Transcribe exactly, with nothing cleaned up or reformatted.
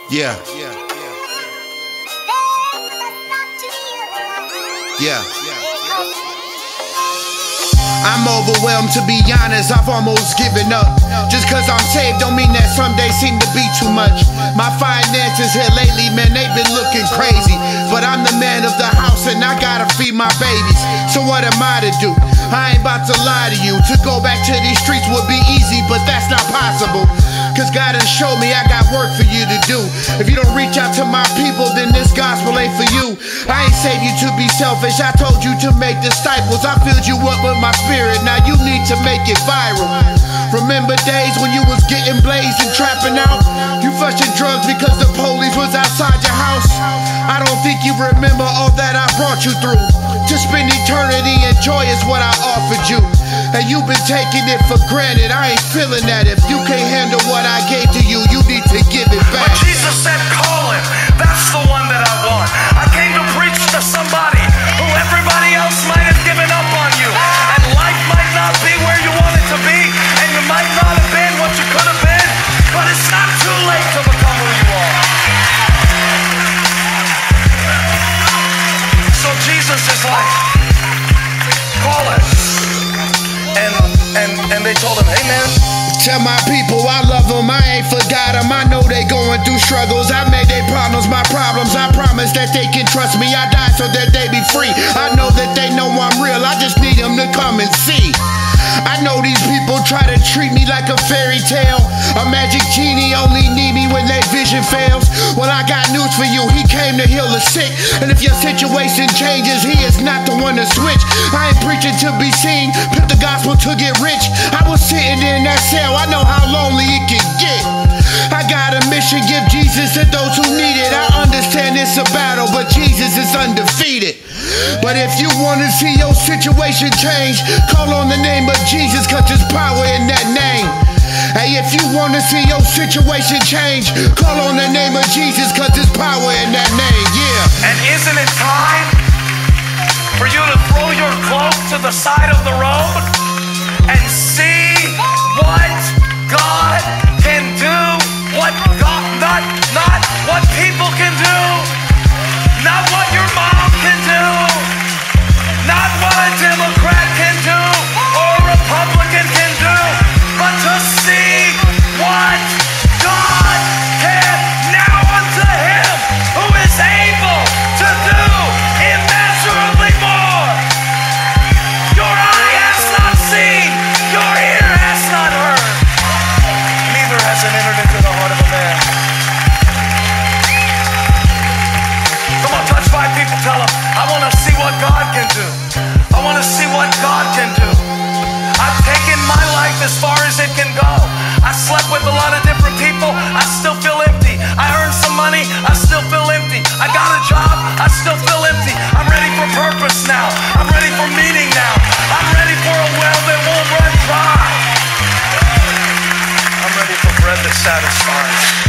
Yeah. Yeah. I'm overwhelmed, to be honest, I've almost given up. Just cause I'm saved don't mean that some days seem to be too much. My finances here lately, man, they've been looking crazy. But I'm the man of the house and I gotta feed my babies. So what am I to do? I ain't about to lie to you. To go back to these streets would be easy, but that's not possible. Cause God has showed me I got work for you to do. If you don't reach out to my people, then this gospel ain't for you. I ain't saved you to be selfish, I told you to make disciples. I filled you up with my spirit, now you need to make it viral. Remember days when you was getting blazed and trapping out? You flushing drugs because the police was outside your house. I don't think you remember all that I brought you through. To spend eternity and joy is what I offered you. And you've been taking it for granted, I ain't feeling that. If you can't handle what I gave to you, you need to give it back. But Jesus said, call him, that's the one that I want. I came to preach to somebody who everybody else might have given up on you. And life might not be where you want it to be, and you might not have been what you could have been, but it's not too late to become who you are. So Jesus is like, call it. And, and, and they told him, hey man, tell my people I love them, I ain't forgot them. I know they going through struggles, I made their problems my problems. I promise that they can trust me, I die so that they be free. I know that they know I'm real, I just need them to come and see. I know these people try to treat me like a fairy tale. A magic genie only need me when their vision fails. Well, I got news for you, he came to heal the sick. And if your situation changes, he is not the one to switch. I ain't preaching to be seen, put the gospel to get rich. I was sitting in that cell, I know how lonely it can get. I got a mission, give Jesus to those who need it. I understand it's a battle, but Jesus is undefeated. But if you want to see your situation change, call on the name of Jesus, cause there's power in that name. Hey, if you want to see your situation change, call on the name of Jesus, cause there's power in that name, yeah. And isn't it time for you to throw your cloak to the side of the road and see what God can do? What God, not, not what people can do, not what your mom can do, not what a Democrat can do or a Republican can do, but to see what God can now unto him who is able to do immeasurably more. Your eye has not seen, your ear has not heard, neither has it entered into the heart of a man. Come on, touch five people, tell them, I want to see what God can do. I want to see what God can do. I've taken my life as far as it can go. I slept with a lot of different people, I still feel empty. I earned some money, I still feel empty. I got a job, I still feel empty. I'm ready for purpose now. I'm ready for meaning now. I'm ready for a well that won't run dry. I'm ready for bread that satisfies.